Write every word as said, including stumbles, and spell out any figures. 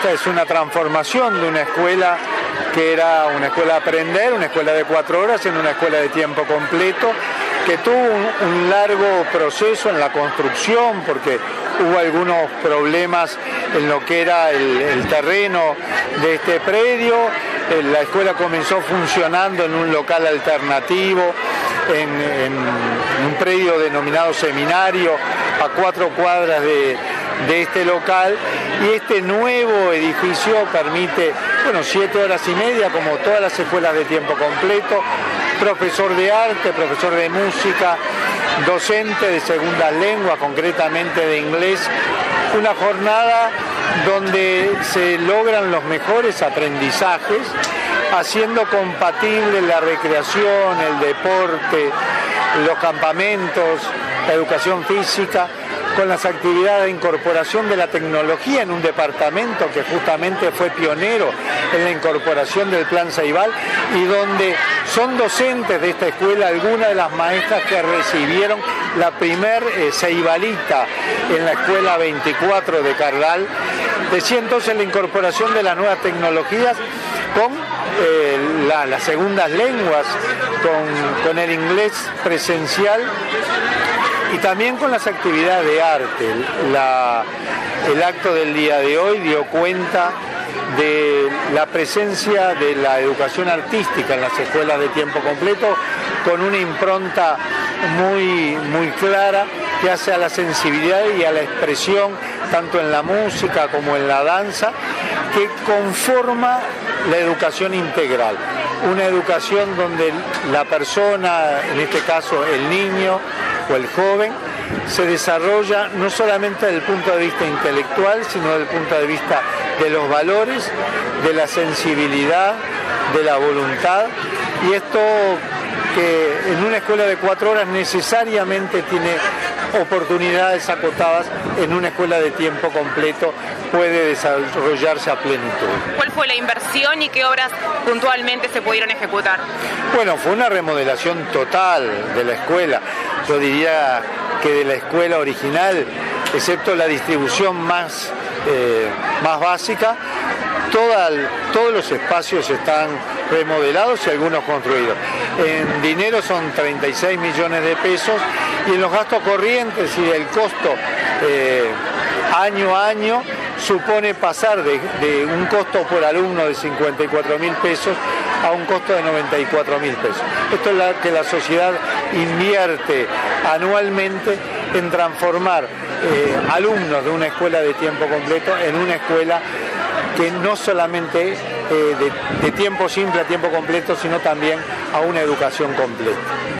Esta es una transformación de una escuela que era una escuela de aprender, una escuela de cuatro horas, en una escuela de tiempo completo, que tuvo un, un largo proceso en la construcción, porque hubo algunos problemas en lo que era el, el terreno de este predio. La escuela comenzó funcionando en un local alternativo, en, en un predio denominado Seminario, a cuatro cuadras de, de este local, y este nuevo edificio permite, bueno, siete horas y media, como todas las escuelas de tiempo completo, profesor de arte, profesor de música, docente de segundas lenguas, concretamente de inglés, una jornada donde se logran los mejores aprendizajes, haciendo compatible la recreación, el deporte, los campamentos, la educación física, con las actividades de incorporación de la tecnología en un departamento que justamente fue pionero en la incorporación del Plan Ceibal, y donde son docentes de esta escuela algunas de las maestras que recibieron la primer eh, Ceibalita en la escuela veinticuatro de Cardal. Decía entonces la incorporación de las nuevas tecnologías con eh, la, las segundas lenguas, con, con el inglés presencial, y también con las actividades de arte. La, el acto del día de hoy dio cuenta de la presencia de la educación artística en las escuelas de tiempo completo, con una impronta muy, muy clara que hace a la sensibilidad y a la expresión, tanto en la música como en la danza, que conforma la educación integral. Una educación donde la persona, en este caso el niño o el joven, se desarrolla no solamente desde el punto de vista intelectual, sino desde el punto de vista de los valores, de la sensibilidad, de la voluntad, y esto que en una escuela de cuatro horas necesariamente tiene oportunidades acotadas, en una escuela de tiempo completo puede desarrollarse a plenitud. ¿Cuál fue la inversión y qué obras puntualmente se pudieron ejecutar? Bueno, fue una remodelación total de la escuela. Yo diría que de la escuela original, excepto la distribución más, eh, más básica, toda, todos los espacios están remodelados y algunos construidos. En dinero son treinta y seis millones de pesos, y en los gastos corrientes y el costo eh, año a año supone pasar de, de un costo por alumno de cincuenta y cuatro mil pesos a un costo de noventa y cuatro mil pesos. Esto es lo que la sociedad invierte anualmente en transformar eh, alumnos de una escuela de tiempo completo en una escuela que no solamente eh, de, de tiempo simple a tiempo completo, sino también a una educación completa.